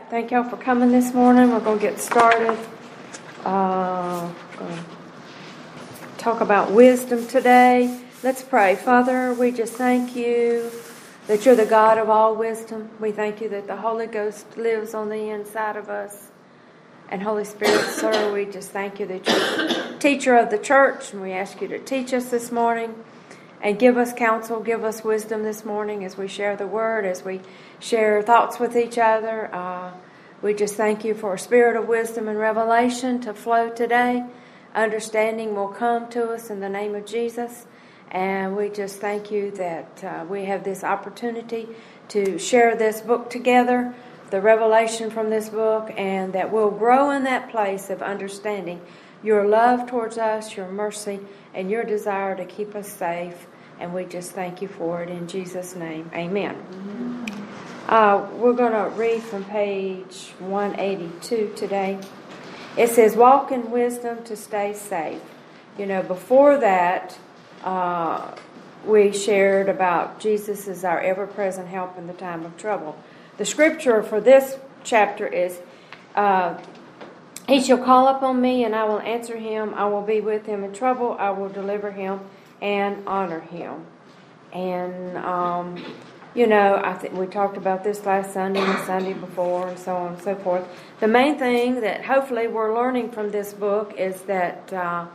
Thank y'all for coming this morning. We're going to get started. Going to talk about wisdom today. Let's pray. Father, we just thank you that you're the God of all wisdom. We thank you that the Holy Ghost lives on the inside of us. And Holy Spirit, sir, we just thank you that you're the teacher of the church, and we ask you to teach us this morning and give us counsel, give us wisdom this morning as we share the word, as we share thoughts with each other. We just thank you for a spirit of wisdom and revelation to flow today. Understanding will come to us in the name of Jesus. And we just thank you that we have this opportunity to share this book together, the revelation from this book, and that we'll grow in that place of understanding your love towards us, your mercy, and your desire to keep us safe. And we just thank you for it in Jesus' name. Amen. We're going to read from page 182 today. It says, walk in wisdom to stay safe. You know, before that, we shared about Jesus is our ever-present help in the time of trouble. The scripture for this chapter is, he shall call upon me, and I will answer him. I will be with him in trouble. I will deliver him and honor him. And, I think we talked about this last Sunday and the Sunday before and so on and so forth. The main thing that hopefully we're learning from this book is that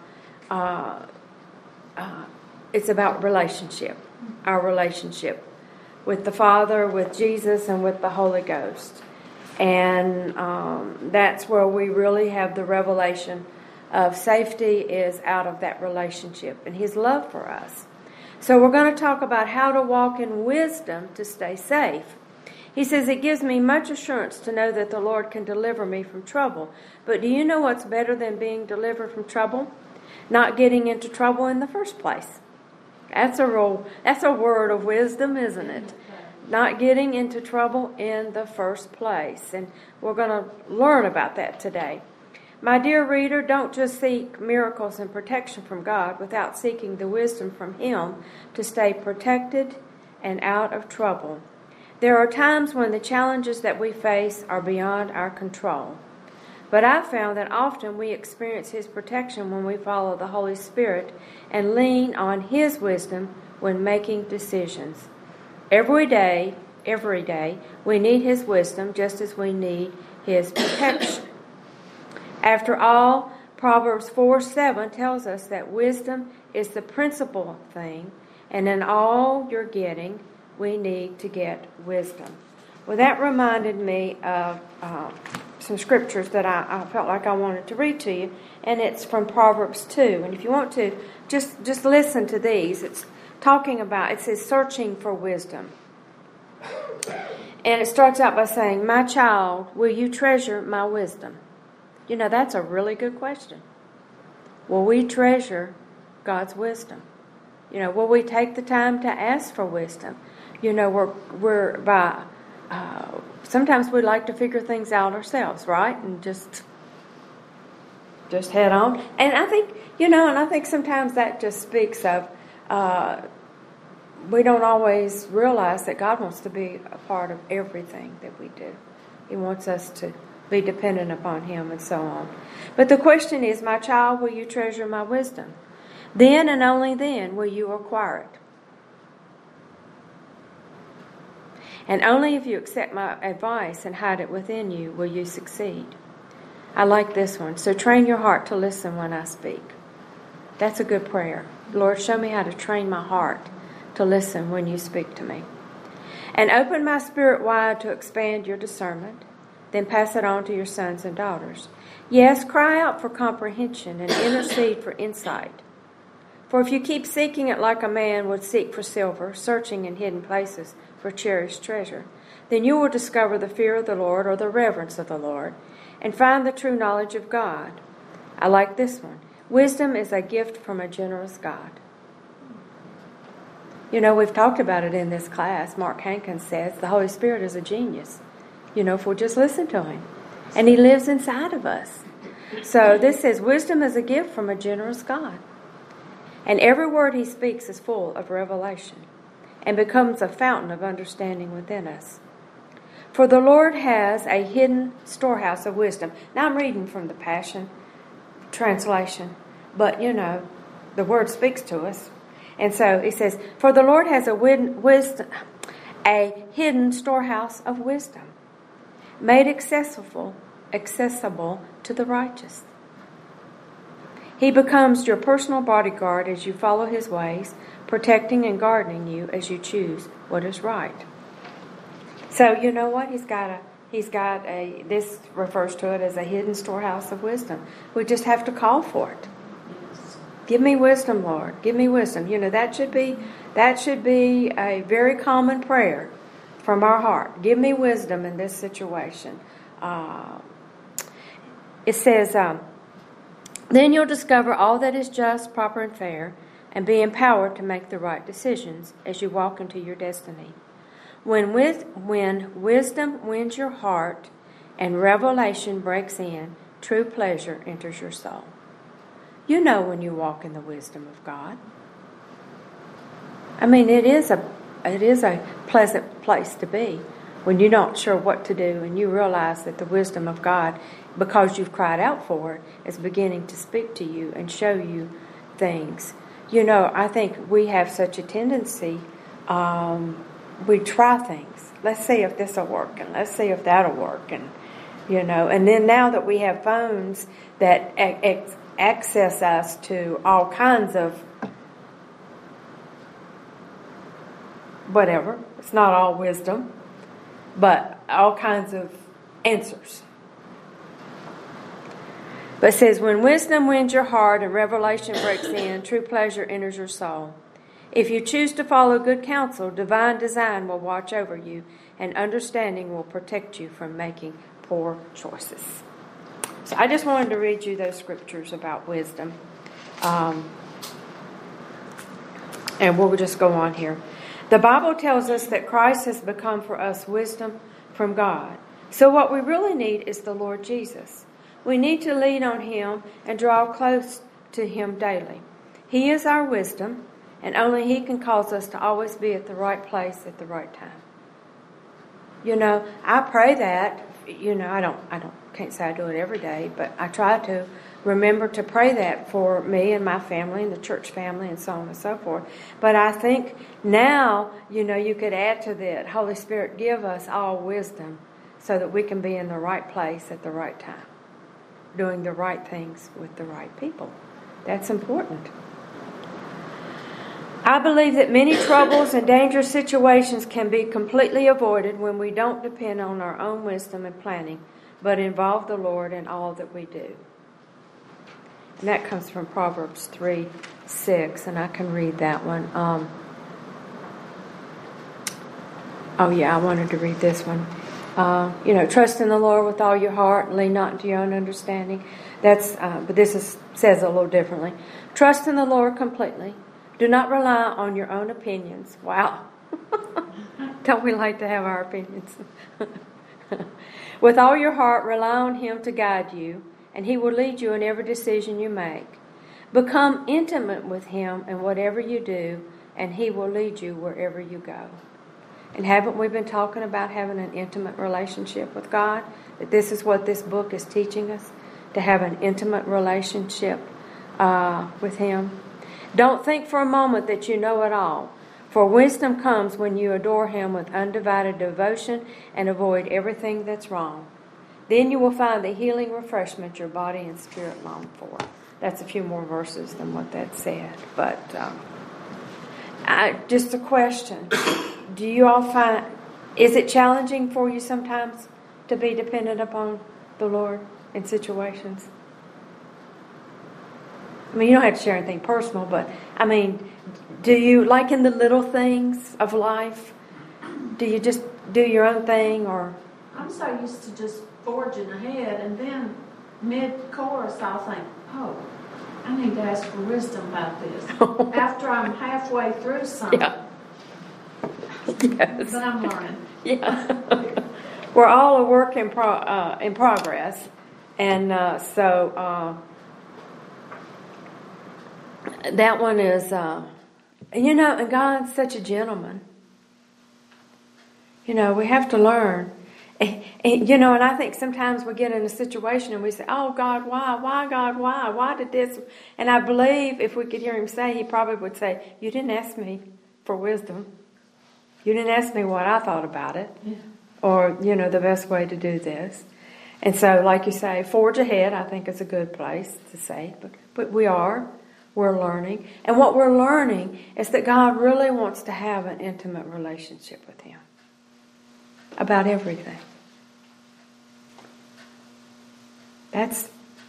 it's about relationship, our relationship with the Father, with Jesus, and with the Holy Ghost. And that's where we really have the revelation of safety is out of that relationship and His love for us. So we're going to talk about how to walk in wisdom to stay safe. He says, it gives me much assurance to know that the Lord can deliver me from trouble. But do you know what's better than being delivered from trouble? Not getting into trouble in the first place. That's a word of wisdom, isn't it? Not getting into trouble in the first place. And we're going to learn about that today. My dear reader, don't just seek miracles and protection from God without seeking the wisdom from Him to stay protected and out of trouble. There are times when the challenges that we face are beyond our control. But I've found that often we experience His protection when we follow the Holy Spirit and lean on His wisdom when making decisions. Every day, we need His wisdom just as we need His protection. After all, Proverbs 4:7 tells us that wisdom is the principal thing, and in all you're getting, we need to get wisdom. Well, that reminded me of some scriptures that I felt like I wanted to read to you, and it's from Proverbs 2. And if you want to, just listen to these. It's talking about, it says, searching for wisdom. And it starts out by saying, my child, will you treasure my wisdom? You know, that's a really good question. Will we treasure God's wisdom? You know, will we take the time to ask for wisdom? You know, we're by... sometimes we like to figure things out ourselves, right? And just head on. And I think, sometimes that just speaks of we don't always realize that God wants to be a part of everything that we do. He wants us to be dependent upon Him and so on. But the question is, my child, will you treasure my wisdom? Then and only then will you acquire it. And only if you accept my advice and hide it within you will you succeed. I like this one. So train your heart to listen when I speak. That's a good prayer. Lord, show me how to train my heart to listen when you speak to me. And open my spirit wide to expand your discernment. Then pass it on to your sons and daughters. Yes, cry out for comprehension and intercede for insight. For if you keep seeking it like a man would seek for silver, searching in hidden places for cherished treasure, then you will discover the fear of the Lord or the reverence of the Lord and find the true knowledge of God. I like this one. Wisdom is a gift from a generous God. You know, we've talked about it in this class. Mark Hankins says the Holy Spirit is a genius. You know, if we'll just listen to Him. And He lives inside of us. So this says, wisdom is a gift from a generous God. And every word He speaks is full of revelation and becomes a fountain of understanding within us. For the Lord has a hidden storehouse of wisdom. Now I'm reading from the Passion Translation, but the Word speaks to us. And so it says, for the Lord has a hidden storehouse of wisdom, made accessible to the righteous. He becomes your personal bodyguard as you follow His ways, protecting and guarding you as you choose what is right. So you know what? He's got a, this refers to it as a hidden storehouse of wisdom. We just have to call for it. Yes. Give me wisdom, Lord. Give me wisdom. That should be a very common prayer from our heart. Give me wisdom in this situation. It says, then you'll discover all that is just, proper, and fair, and be empowered to make the right decisions as you walk into your destiny. When wisdom wins your heart and revelation breaks in, true pleasure enters your soul. You know when you walk in the wisdom of God. I mean, it is a pleasant place to be when you're not sure what to do and you realize that the wisdom of God, because you've cried out for it, is beginning to speak to you and show you things. I think we have such a tendency, we try things. Let's see if this will work, and let's see if that'll work, and then now that we have phones that access us to all kinds of whatever, it's not all wisdom, but all kinds of answers. But it says, when wisdom wins your heart and revelation breaks in, true pleasure enters your soul. If you choose to follow good counsel, divine design will watch over you, and understanding will protect you from making poor choices. So I just wanted to read you those scriptures about wisdom. And we'll just go on here. The Bible tells us that Christ has become for us wisdom from God. So what we really need is the Lord Jesus. We need to lean on Him and draw close to Him daily. He is our wisdom, and only He can cause us to always be at the right place at the right time. I pray that. Can't say I do it every day, but I try to remember to pray that for me and my family and the church family and so on and so forth. But I think now, you could add to that, Holy Spirit, give us all wisdom so that we can be in the right place at the right time, doing the right things with the right people. That's important. I believe that many troubles and dangerous situations can be completely avoided when we don't depend on our own wisdom and planning, but involve the Lord in all that we do. And that comes from Proverbs 3:6, and I can read that one. I wanted to read this one. Trust in the Lord with all your heart and lean not into your own understanding. But this says a little differently. Trust in the Lord completely. Do not rely on your own opinions. Wow. Don't we like to have our opinions? With all your heart, rely on Him to guide you, and He will lead you in every decision you make. Become intimate with Him in whatever you do, and He will lead you wherever you go. And haven't we been talking about having an intimate relationship with God? That this is what this book is teaching us, to have an intimate relationship with Him. Don't think for a moment that you know it all, for wisdom comes when you adore Him with undivided devotion and avoid everything that's wrong. Then you will find the healing refreshment your body and spirit long for. That's a few more verses than what that said, but just a question. Do you all find, is it challenging for you sometimes to be dependent upon the Lord in situations? I mean, you don't have to share anything personal, but I mean, do you, like in the little things of life, do you just do your own thing, or? I'm so used to just forging ahead, and then mid-chorus I'll think, I need to ask for wisdom about this. After I'm halfway through something. Yeah. Yes. But I'm learning. Yeah. We're all a work in progress. And so that one is, and God's such a gentleman. We have to learn. And I think sometimes we get in a situation and we say, oh God, why? Why God, why? Why did this? And I believe if we could hear him say, he probably would say, you didn't ask me for wisdom. You didn't ask me what I thought about it. Yeah. Or, the best way to do this. And so, like you say, forge ahead, I think is a good place to say. But we're learning. And what we're learning is that God really wants to have an intimate relationship with him. About everything. That's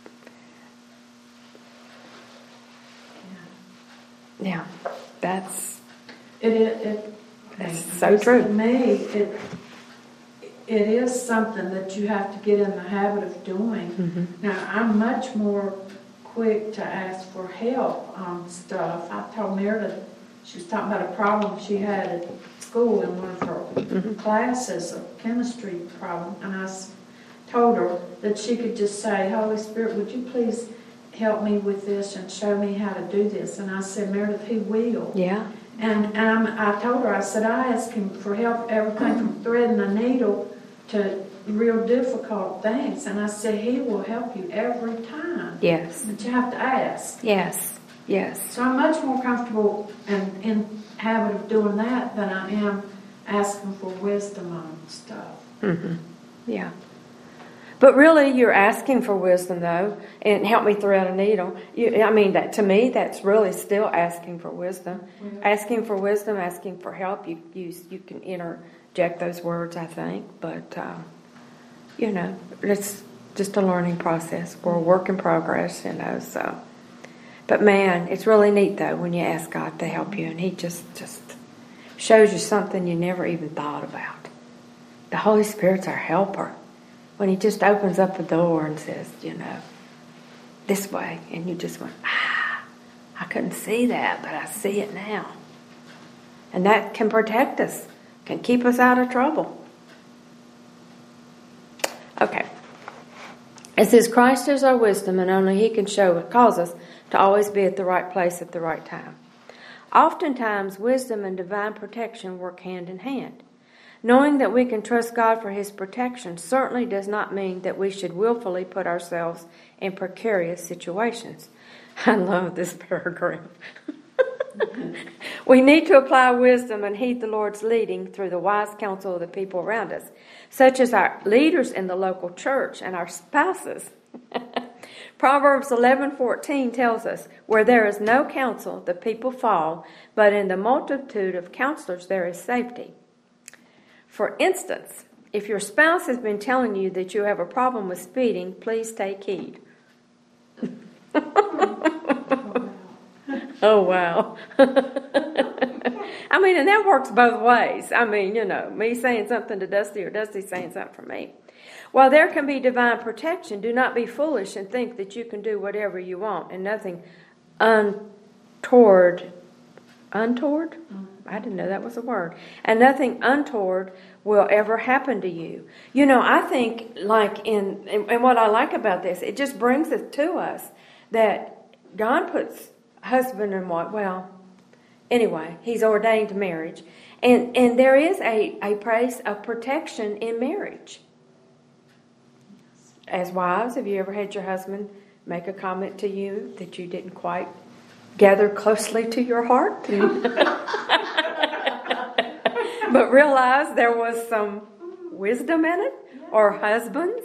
so true. To me, it is something that you have to get in the habit of doing. Mm-hmm. Now, I'm much more quick to ask for help on stuff. I told Meredith, she was talking about a problem she had at school in one of her classes, a chemistry problem, and I told her that she could just say, Holy Spirit, would you please help me with this and show me how to do this? And I said, Meredith, he will. Yeah. And I told her, I said, I asked him for help, everything from threading a needle to real difficult things. And I said, he will help you every time. Yes. But you have to ask. Yes. Yes. So I'm much more comfortable and in habit of doing that than I am asking for wisdom on stuff. Mm-hmm. Yeah. But really, you're asking for wisdom, though, and help me thread a needle. That to me, that's really still asking for wisdom. Yeah. Asking for wisdom, asking for help. You can interject those words, I think. But, it's just a learning process. We're a work in progress, so. But, man, it's really neat, though, when you ask God to help you, and he just shows you something you never even thought about. The Holy Spirit's our helper. When he just opens up the door and says, this way. And you just went, I couldn't see that, but I see it now. And that can protect us, can keep us out of trouble. Okay. It says, Christ is our wisdom, and only he can cause us to always be at the right place at the right time. Oftentimes, wisdom and divine protection work hand in hand. Knowing that we can trust God for his protection certainly does not mean that we should willfully put ourselves in precarious situations. I love this paragraph. We need to apply wisdom and heed the Lord's leading through the wise counsel of the people around us, such as our leaders in the local church and our spouses. Proverbs 11:14 tells us, where there is no counsel, the people fall, but in the multitude of counselors there is safety. For instance, if your spouse has been telling you that you have a problem with speeding, please take heed. Oh, wow. And that works both ways. Me saying something to Dusty or Dusty saying something for me. While there can be divine protection, do not be foolish and think that you can do whatever you want and nothing untoward? I didn't know that was a word. And nothing untoward will ever happen to you. I think, and what I like about this, it just brings it to us that God puts husband and wife, he's ordained to marriage. And there is a place of protection in marriage. As wives, have you ever had your husband make a comment to you that you didn't quite gather closely to your heart? But realize there was some wisdom in it? Or husbands?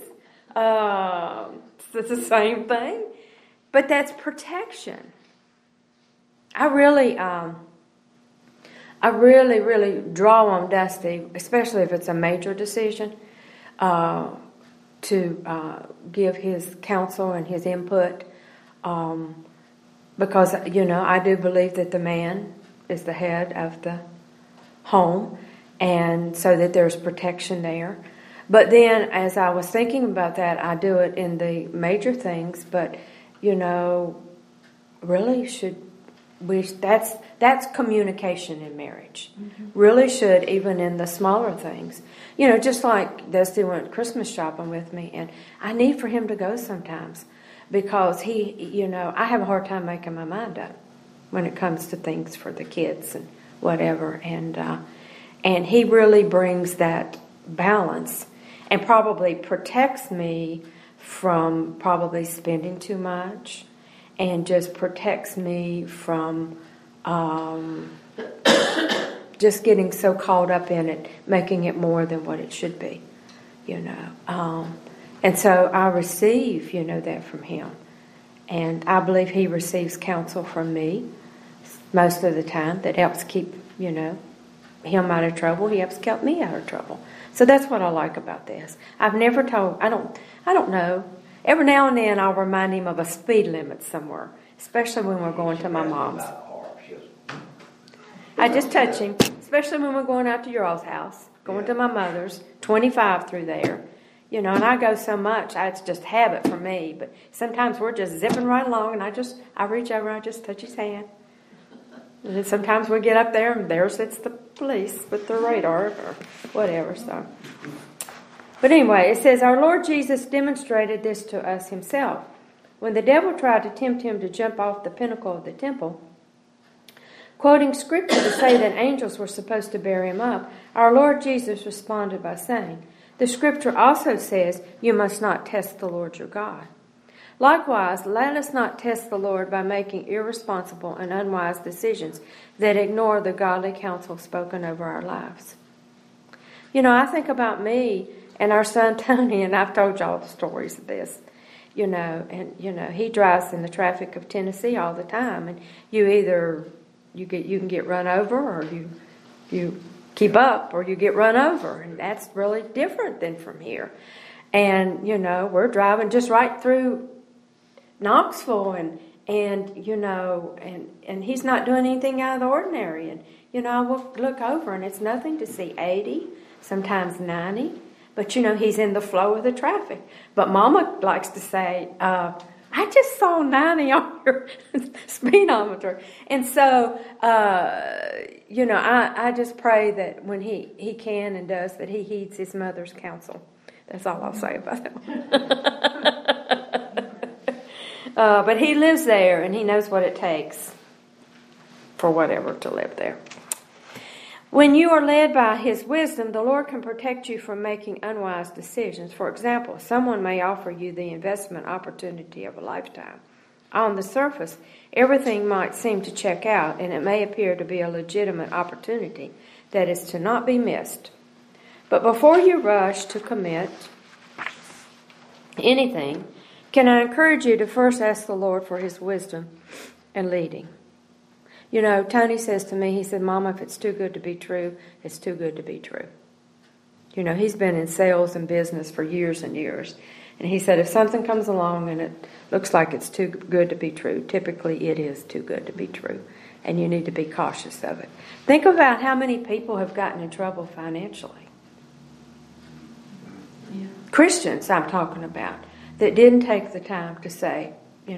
It's the same thing. But that's protection. I really draw on Dusty, especially if it's a major decision, to give his counsel and his input, because I do believe that the man is the head of the home, and so that there's protection there. But then, as I was thinking about that, I do it in the major things, but really that's communication in marriage. Mm-hmm. Really should, even in the smaller things. Just like Dusty went Christmas shopping with me, and I need for him to go sometimes because he, I have a hard time making my mind up when it comes to things for the kids and whatever, and he really brings that balance. and probably protects me from probably spending too much, and just protects me from just getting so caught up in it, making it more than what it should be, And so I receive, that from him. And I believe he receives counsel from me most of the time that helps keep, him out of trouble. He helps keep me out of trouble. So that's what I like about this. I've never told, I don't know. Every now and then I'll remind him of a speed limit somewhere, especially when we're going to my mom's. I just touch him, especially when we're going out to your all's house, going to my mother's, 25 through there. And I go so much, it's just habit for me. But sometimes we're just zipping right along, and I reach over and I just touch his hand. And then sometimes we get up there, and there sits the police with their radar or whatever. So, but anyway, it says, our Lord Jesus demonstrated this to us himself. When the devil tried to tempt him to jump off the pinnacle of the temple, quoting scripture to say that angels were supposed to bear him up, our Lord Jesus responded by saying, the scripture also says, you must not test the Lord your God. Likewise, let us not test the Lord by making irresponsible and unwise decisions that ignore the godly counsel spoken over our lives. I think about me and our son Tony, and I've told y'all the stories of this, and he drives in the traffic of Tennessee all the time, and you can get run over, or you keep up, or you get run over, and that's really different than from here. And we're driving just right through Knoxville, and he's not doing anything out of the ordinary, and I will look over, and it's nothing to see 80, sometimes 90, but he's in the flow of the traffic. But Mama likes to say, I just saw 90 on your speedometer. And so, I just pray that when he can and does, that he heeds his mother's counsel. That's all I'll say about that. But he lives there, and he knows what it takes for whatever to live there. When you are led by his wisdom, the Lord can protect you from making unwise decisions. For example, someone may offer you the investment opportunity of a lifetime. On the surface, everything might seem to check out, and it may appear to be a legitimate opportunity that is to not be missed. But before you rush to commit anything, can I encourage you to first ask the Lord for his wisdom and leading? Tony says to me, he said, Mama, if it's too good to be true, it's too good to be true. He's been in sales and business for years and years. And he said, if something comes along and it looks like it's too good to be true, typically it is too good to be true. And you need to be cautious of it. Think about how many people have gotten in trouble financially. Yeah. Christians, I'm talking about, that didn't take the time to say,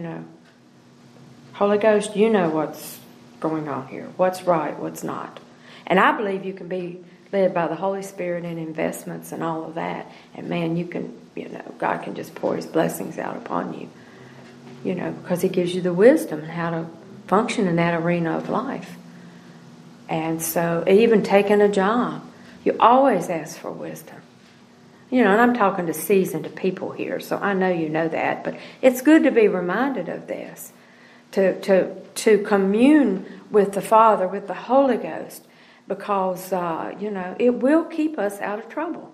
Holy Ghost, you know what's going on here, what's right, what's not. And I believe you can be led by the Holy Spirit in investments and all of that, and man, you can, God can just pour his blessings out upon you, because he gives you the wisdom and how to function in that arena of life. And so even taking a job, you always ask for wisdom. And I'm talking to seasoned people here, so I know you know that, but it's good to be reminded of this. To commune with the Father, with the Holy Ghost, because, it will keep us out of trouble.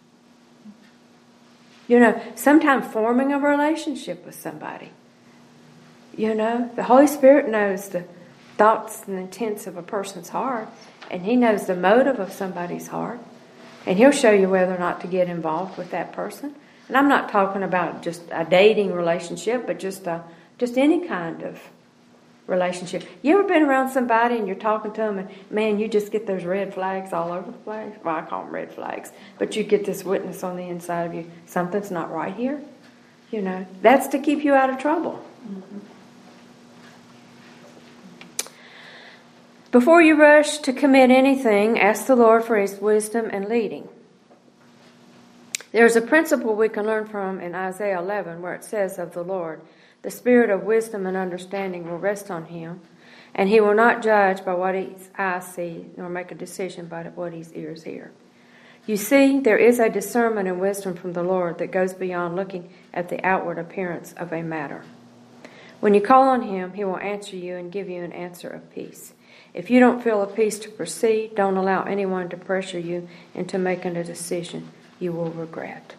Sometimes forming a relationship with somebody. The Holy Spirit knows the thoughts and intents of a person's heart, and he knows the motive of somebody's heart, and he'll show you whether or not to get involved with that person. And I'm not talking about just a dating relationship, but just any kind of relationship. You ever been around somebody and you're talking to them and, man, you just get those red flags all over the place? Well, I call them red flags. But you get this witness on the inside of you. Something's not right here. That's to keep you out of trouble. Mm-hmm. Before you rush to commit anything, ask the Lord for his wisdom and leading. There's a principle we can learn from in Isaiah 11 where it says of the Lord, the spirit of wisdom and understanding will rest on him, and he will not judge by what his eyes see, nor make a decision by what his ears hear. You see, there is a discernment and wisdom from the Lord that goes beyond looking at the outward appearance of a matter. When you call on Him, He will answer you and give you an answer of peace. If you don't feel a peace to proceed, don't allow anyone to pressure you into making a decision you will regret.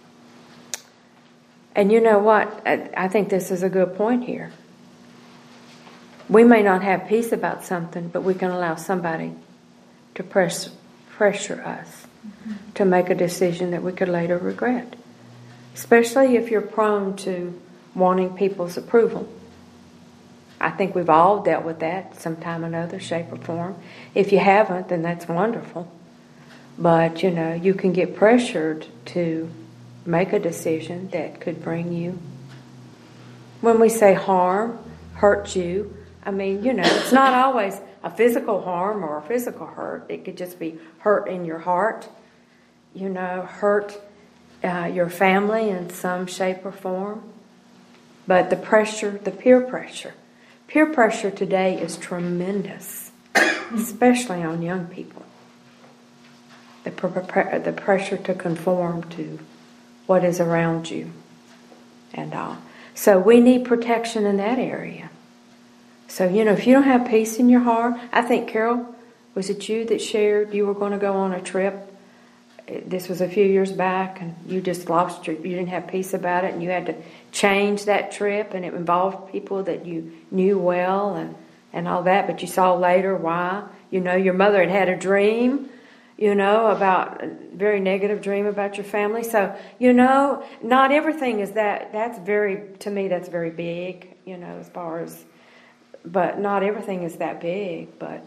And you know what? I think this is a good point here. We may not have peace about something, but we can allow somebody to pressure us to make a decision that we could later regret. Especially if you're prone to wanting people's approval. I think we've all dealt with that sometime or another, shape or form. If you haven't, then that's wonderful. But, you can get pressured to make a decision that could bring you, when we say harm, hurt you, it's not always a physical harm or a physical hurt. It could just be hurt in your heart, hurt your family in some shape or form. But the pressure, the peer pressure today is tremendous, especially on young people. The pressure to conform to what is around you and all. So we need protection in that area. So, if you don't have peace in your heart, I think, Carol, was it you that shared you were going to go on a trip? This was a few years back, and you just you didn't have peace about it, and you had to change that trip, and it involved people that you knew well and all that, but you saw later why. Your mother had a dream, about a very negative dream about your family. So, not everything is that. To me, that's very big, as far as, but not everything is that big, but,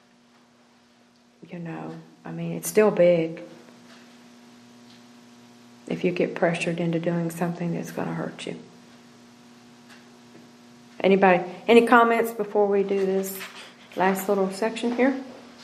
it's still big. If you get pressured into doing something that's going to hurt you. Anybody, any comments before we do this last little section here?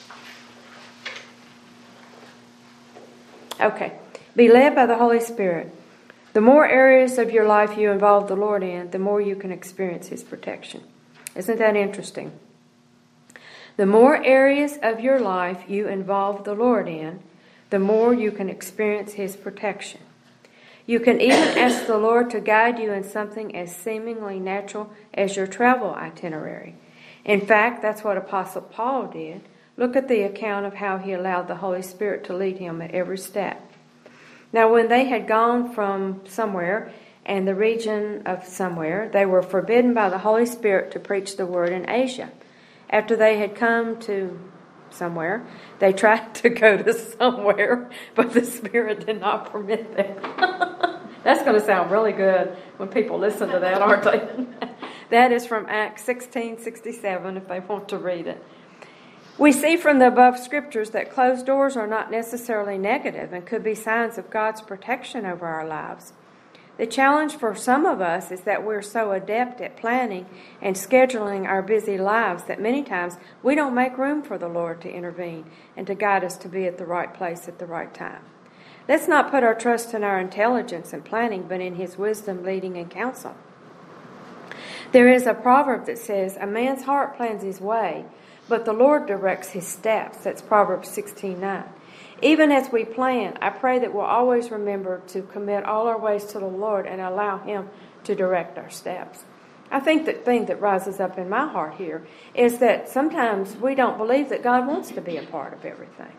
Okay. Be led by the Holy Spirit. The more areas of your life you involve the Lord in, the more you can experience His protection. Isn't that interesting? The more areas of your life you involve the Lord in, the more you can experience His protection. You can even ask the Lord to guide you in something as seemingly natural as your travel itinerary. In fact, that's what Apostle Paul did. Look at the account of how he allowed the Holy Spirit to lead him at every step. Now, when they had gone from somewhere and the region of somewhere, they were forbidden by the Holy Spirit to preach the word in Asia. After they had come to somewhere, they tried to go to somewhere, but the Spirit did not permit them. That's going to sound really good when people listen to that, aren't they? That is from Acts 16:67, if they want to read it. We see from the above scriptures that closed doors are not necessarily negative and could be signs of God's protection over our lives. The challenge for some of us is that we're so adept at planning and scheduling our busy lives that many times we don't make room for the Lord to intervene and to guide us to be at the right place at the right time. Let's not put our trust in our intelligence and planning, but in His wisdom, leading, and counsel. There is a proverb that says, "A man's heart plans his way, but the Lord directs his steps." That's Proverbs 16:9. Even as we plan, I pray that we'll always remember to commit all our ways to the Lord and allow Him to direct our steps. I think the thing that rises up in my heart here is that sometimes we don't believe that God wants to be a part of everything.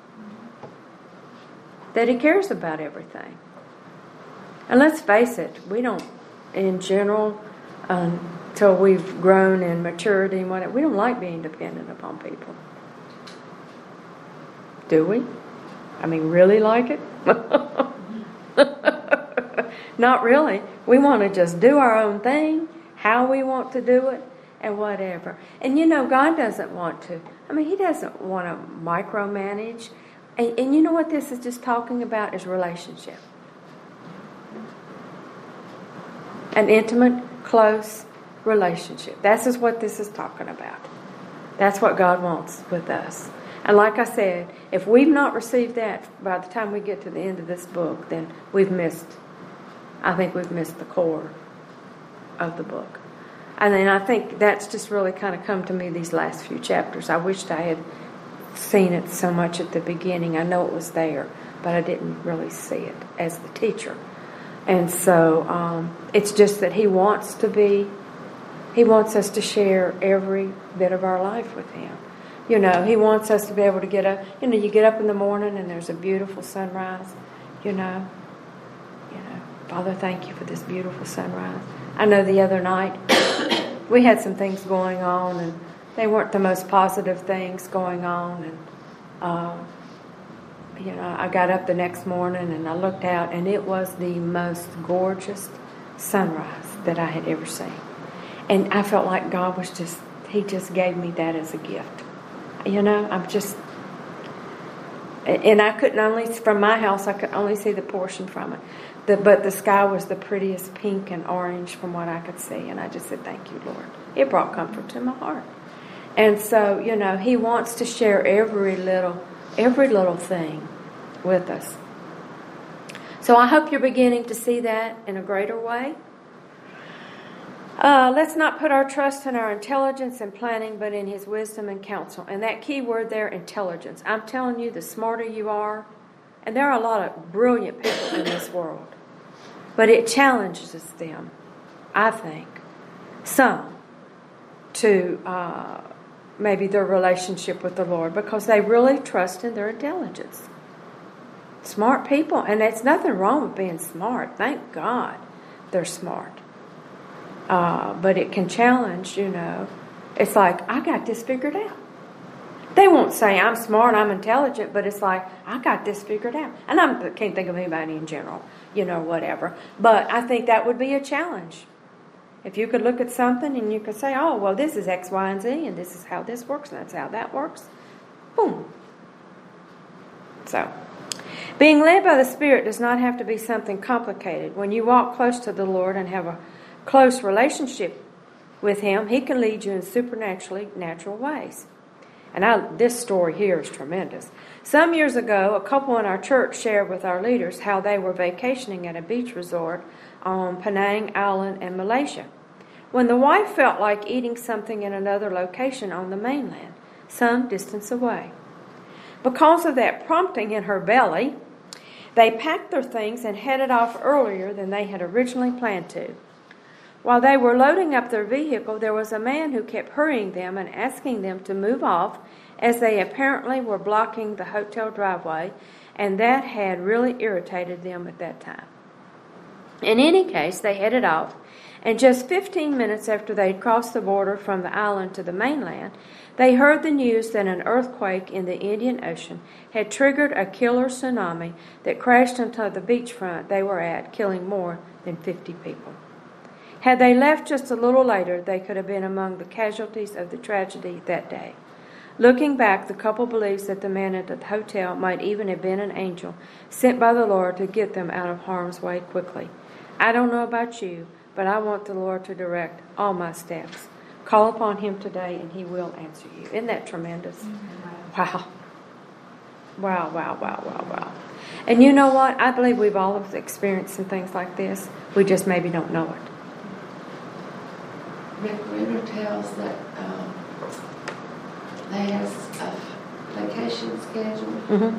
That He cares about everything. And let's face it, we don't, in general, until we've grown in maturity and whatever, we don't like being dependent upon people. Do we? Really like it? Not really. We want to just do our own thing, how we want to do it, and whatever. And God doesn't want to. He doesn't want to micromanage. And you know what this is just talking about is relationship. An intimate, close relationship. This is what this is talking about. That's what God wants with us. And like I said, if we've not received that by the time we get to the end of this book, then I think we've missed the core of the book. And then I think that's just really kind of come to me these last few chapters. I wished I had seen it so much at the beginning. I know it was there, but I didn't really see it as the teacher. And so it's just that He wants us to share every bit of our life with Him. You know, He wants us to be able to get up. You know, you get up in the morning and there's a beautiful sunrise. You know, Father, thank you for this beautiful sunrise. I know the other night we had some things going on, and they weren't the most positive things going on. And I got up the next morning and I looked out, and it was the most gorgeous sunrise that I had ever seen. And I felt like God He just gave me that as a gift. You know, and I couldn't only, from my house, I could only see the portion from it. But the sky was the prettiest pink and orange from what I could see. And I just said, thank you, Lord. It brought comfort to my heart. And so, you know, He wants to share every little thing with us. So I hope you're beginning to see that in a greater way. Let's not put our trust in our intelligence and planning, but in His wisdom and counsel. And that key word there, intelligence. I'm telling you, the smarter you are, and there are a lot of brilliant people in this world, but it challenges them, I think, some, to maybe their relationship with the Lord, because they really trust in their intelligence. Smart people, and there's nothing wrong with being smart. Thank God they're smart. But it can challenge, you know. It's like, I got this figured out. They won't say, I'm smart, I'm intelligent, but it's like, I got this figured out. And I can't think of anybody in general, you know, whatever. But I think that would be a challenge. If you could look at something and you could say, oh, well, this is X, Y, and Z, and this is how this works, and that's how that works. Boom. So, being led by the Spirit does not have to be something complicated. When you walk close to the Lord and have a close relationship with Him, He can lead you in supernaturally natural ways. And this story here is tremendous. Some years ago, a couple in our church shared with our leaders how they were vacationing at a beach resort on Penang Island in Malaysia, when the wife felt like eating something in another location on the mainland, some distance away. Because of that prompting in her belly, they packed their things and headed off earlier than they had originally planned to. While they were loading up their vehicle, there was a man who kept hurrying them and asking them to move off, as they apparently were blocking the hotel driveway, and that had really irritated them at that time. In any case, they headed off, and just 15 minutes after they'd crossed the border from the island to the mainland, they heard the news that an earthquake in the Indian Ocean had triggered a killer tsunami that crashed onto the beachfront they were at, killing more than 50 people. Had they left just a little later, they could have been among the casualties of the tragedy that day. Looking back, the couple believes that the man at the hotel might even have been an angel sent by the Lord to get them out of harm's way quickly. I don't know about you, but I want the Lord to direct all my steps. Call upon Him today, and He will answer you. Isn't that tremendous? Wow. Wow, wow, wow, wow, wow. And you know what? I believe we've all experienced some things like this. We just maybe don't know it. Rick Ritter tells that they have a vacation scheduled,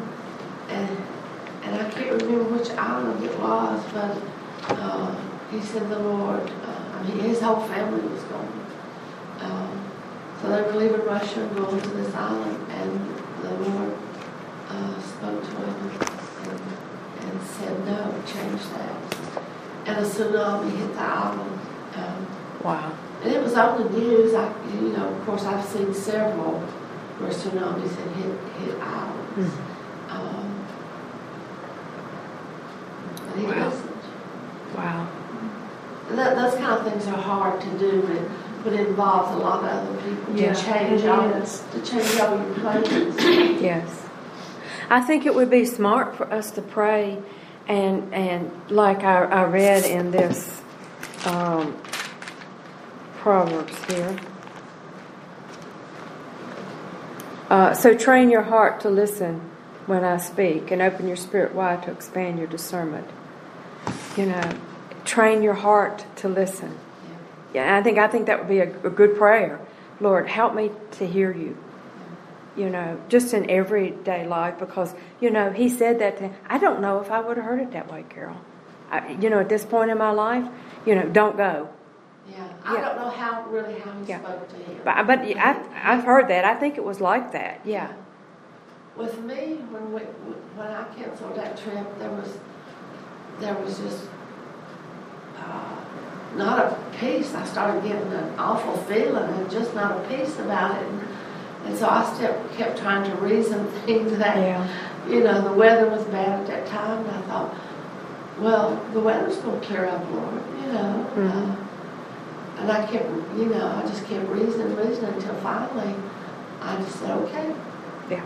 and I can't remember which island it was, but he said the Lord, his whole family was going. So they were leaving Russia and going to this island, and the Lord spoke to him and said, no, change that. And a tsunami hit the island. Wow. And it was on the news. Of course, I've seen several where tsunamis had hit islands. But he listened. Wow. Those kind of things are hard to do, but it involves a lot of other people to change all your plans. Yes. I think it would be smart for us to pray, and like I read in this Proverbs here. So train your heart to listen when I speak, and open your spirit wide to expand your discernment. Train your heart to listen. Yeah, I think that would be a good prayer. Lord, help me to hear you. just in everyday life, because, he said that to, I don't know if I would have heard it that way, Carol. At this point in my life, don't go. Yeah, I don't know how he spoke to him. But I've heard that. I think it was like that. Yeah. With me, when I canceled that trip, there was just not a peace. I started getting an awful feeling and just not a peace about it. And so I kept trying to reason things that, the weather was bad at that time. And I thought, well, the weather's going to clear up, Lord, Mm-hmm. And I kept, I just kept reasoning until finally I just said, okay. Yeah.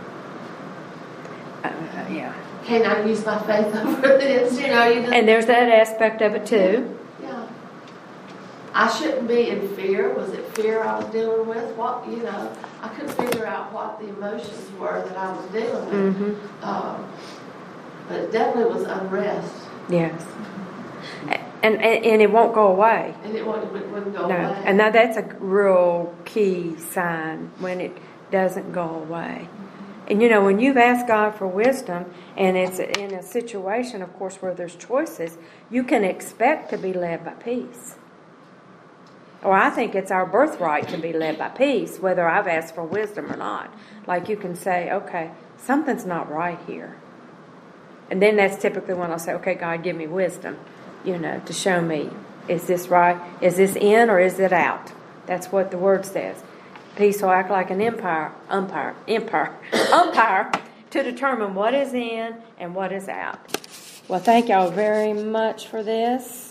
Yeah. Can't I use my faith over this? And there's that aspect of it too. Yeah. I shouldn't be in fear. Was it fear I was dealing with? What, I couldn't figure out what the emotions were that I was dealing with. Mm-hmm. But it definitely was unrest. Yes. And it won't go away. And it wouldn't go No. away. And now that's a real key sign when it doesn't go away. And when you've asked God for wisdom, and it's in a situation, of course, where there's choices, you can expect to be led by peace. Or I think it's our birthright to be led by peace, whether I've asked for wisdom or not. Like you can say, okay, something's not right here. And then that's typically when I'll say, okay, God, give me wisdom, to show me, is this right? Is this in or is it out? That's what the word says. Peace will act like an umpire to determine what is in and what is out. Well, thank y'all very much for this.